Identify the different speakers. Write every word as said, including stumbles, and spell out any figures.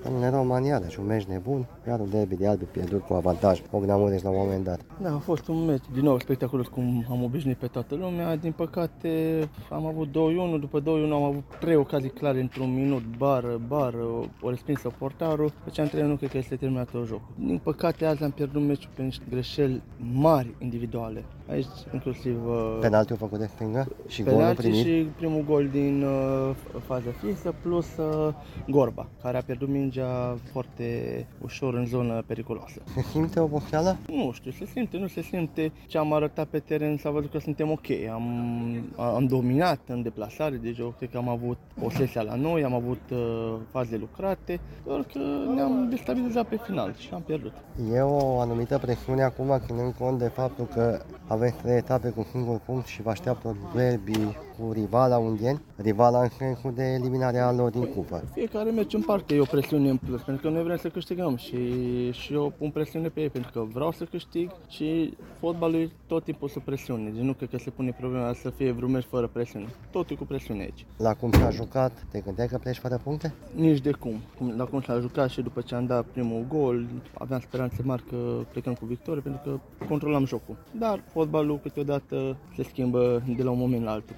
Speaker 1: În România, deci un meci nebun, iar un derby de albi pierdut cu avantaj. Bogdan Mureș la un moment dat.
Speaker 2: Da, a fost un meci din nou spectaculos cum am obișnuit pe toată lumea. Din păcate am avut doi unu, după doi unu am avut trei ocazii clare într-un minut, bară, bară, o respinsă portarul. Deci am trei nu cred că este terminat jocul. Din păcate azi am pierdut meciul pe niște greșeli mari individuale. Aici inclusiv uh,
Speaker 1: Penaltiul făcut de stânga și golul
Speaker 2: penalti
Speaker 1: primit.
Speaker 2: și primul gol din uh, fază fixă plus uh, Gorba, care a pierdut mingea foarte ușor în zonă periculoasă.
Speaker 1: Se simte oboseală?
Speaker 2: Nu știu, se simte, nu se simte. Ce am arătat pe teren s-a văzut că suntem ok. Am, am dominat în deplasare, deci eu cred că am avut posesia la noi, am avut uh, faze lucrate, doar că ne-am destabilizat pe final și am pierdut.
Speaker 1: E o anumită presiune acum, ținând cont de faptul că aveți trei etape cu singur punct și vă așteaptă un derby cu rivala ungheni, rivala în sensul de eliminarea lor din cupă.
Speaker 2: Fiecare meci în parte e o presiune în plus, pentru că noi vrem să câștigăm și, și eu pun presiune pe ei, pentru că vreau să câștig și fotbalul e tot timpul sub presiune, deci nu cred că se pune problema să fie vreun meci fără presiune, totul cu presiune aici.
Speaker 1: La cum s-a jucat, te gândeai că pleci fără puncte?
Speaker 2: Nici de cum. La cum s-a jucat și după ce am dat primul gol, aveam speranțe mari că plecăm cu victorie, pentru că controlam jocul. Dar fotbalul câteodată se schimbă de la un moment la altul.